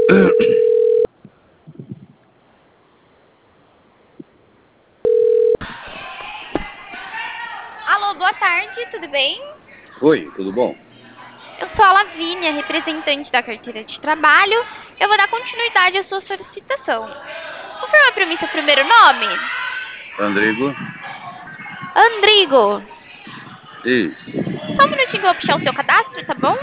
Alô, boa tarde, tudo bem? Oi, tudo bom? Eu sou a Lavínia, representante da carteira de trabalho. Eu vou dar continuidade à sua solicitação. Confirma para mim seu primeiro nome? Andrigo? Andrigo. Isso. Só um minutinho que eu vou puxar o seu cadastro, tá bom?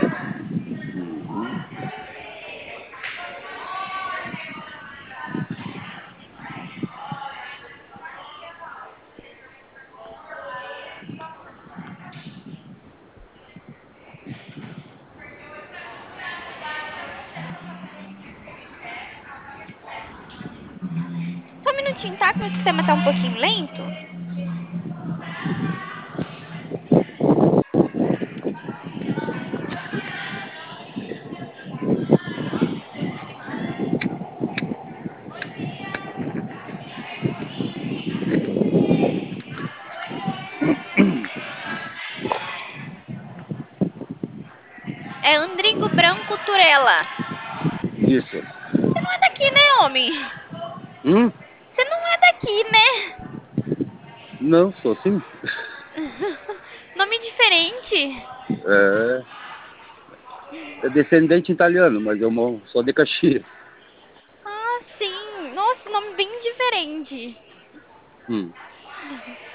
Só um minutinho, tá? Que meu sistema tá um pouquinho lento. É Andrigo Branco Turella. Isso. Você não é daqui, né, homem? Hum? Você não é daqui, né? Não, sou sim. Nome diferente. É, é descendente italiano, mas sou de Caxias. Ah, sim. Nossa, nome bem diferente. Hum.